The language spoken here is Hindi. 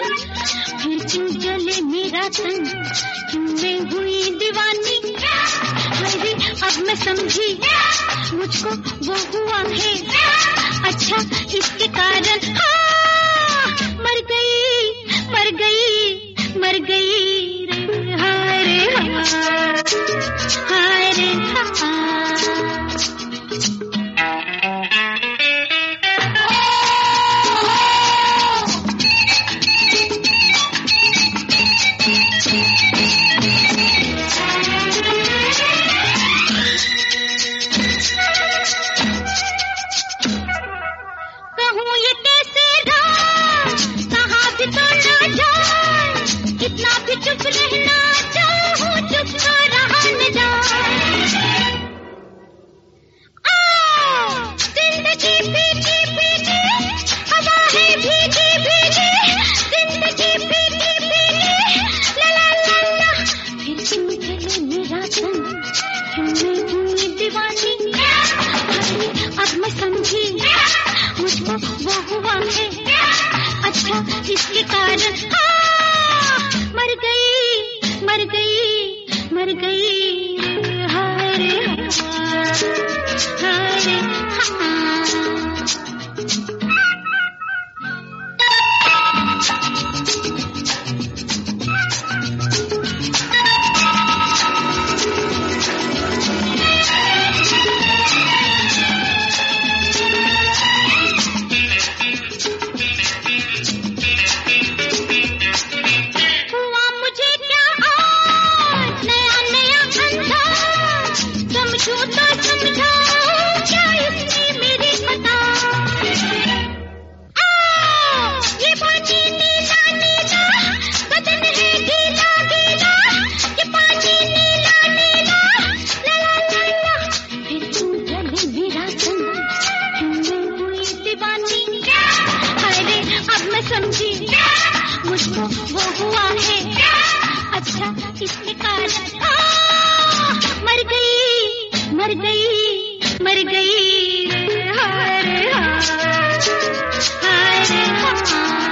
फिर क्यों जले मेरा तन, क्यों मैं हुई दीवानी। अरे अब मैं समझी मुझको वो हुआ है अच्छा, इसके कारण हाँ मर गई मर गई मर गई रे हाय रे हाय रे हाय। इतना भी चुप रहना चाहूं, चुप तो रहा न जाए। जिंदगी भीगी भीगी हवा है भीगी भीगी, जिंदगी भीगी भीगी ला ला ला ला। फिर क्यों जले मेरा तन, क्यों मैं हुई दीवानी। अब मैं समझी मुझको वो हुआ है अच्छा, इसके कारण मर गई मर गई मर गई हाय रे हाय रे हाय। समझी मुझको वो हुआ है अच्छा, इसके कारण मर गई मर गई मर गई हाय रे हाय हाय रे हाय।